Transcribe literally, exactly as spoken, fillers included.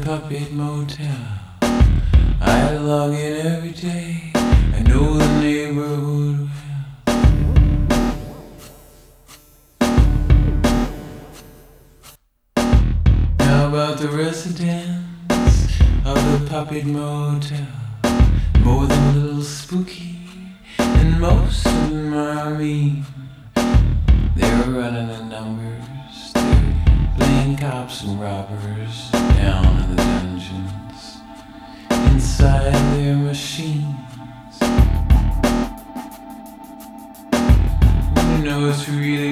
puppet motel. I log in every day. I know the neighborhood well. How about the residents of the puppet motel? More than a little spooky, and most of them are mean. They're running the numbers, they're playing cops and robbers down in the dungeons, inside their machines. You know it's really